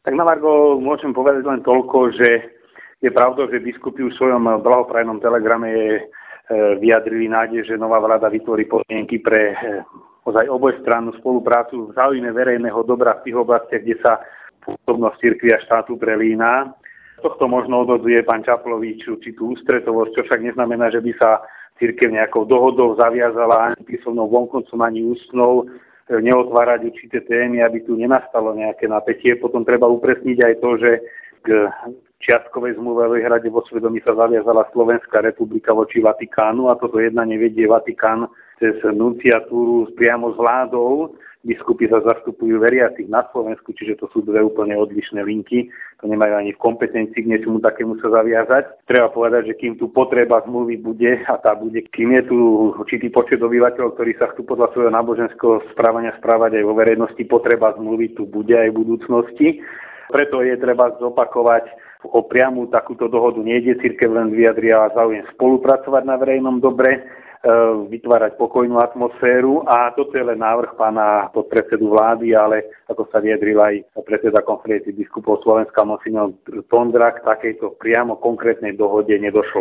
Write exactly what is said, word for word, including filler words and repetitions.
Tak na margo môžem povedať len toľko, že je pravda, že biskupy v svojom blahoprajnom telegrame vyjadrili nádej, že nová vláda vytvorí podmienky pre ozaj obojstrannú spoluprácu v záujme verejného dobra v tých oblastiach, kde sa pôsobnosť cirkvi a štátu prelína. Tohto možno odvodzuje pán Čaplovič určitú ústretovosť, čo však neznamená, že by sa cirkev nejakou dohodou zaviazala ani písomnou vonkoncom, ani ústnou neotvárať určité témy, aby tu nenastalo nejaké napätie. Potom treba upresniť aj to, že k čiastkovej zmluve o výhrade vo svedomí sa zaviazala Slovenská republika voči Vatikánu a toto jednanie vedie Vatikán cez nunciatúru priamo s vládou. Biskupy sa zastupujú veriacich na Slovensku, čiže to sú dve úplne odlišné linky. To nemajú ani v kompetencii k niečomu takému sa zaviazať. Treba povedať, že kým tu potreba zmluvy bude, a tá bude, kým je tu určitý počet obyvateľov, ktorí sa chcú podľa svojho náboženského správania správať aj vo verejnosti, potreba zmluvy tu bude aj v budúcnosti. Preto je treba zopakovať, o priamu takúto dohodu nejde, cirkev len vyjadria záujem spolupracovať na verejnom dobre, vytvárať pokojnú atmosféru a toto je len návrh pána podpredsedu vlády, ale ako sa vyjadril aj predseda konferencie biskupov Slovenska monsignor Tondra, k takejto priamo konkrétnej dohode nedošlo.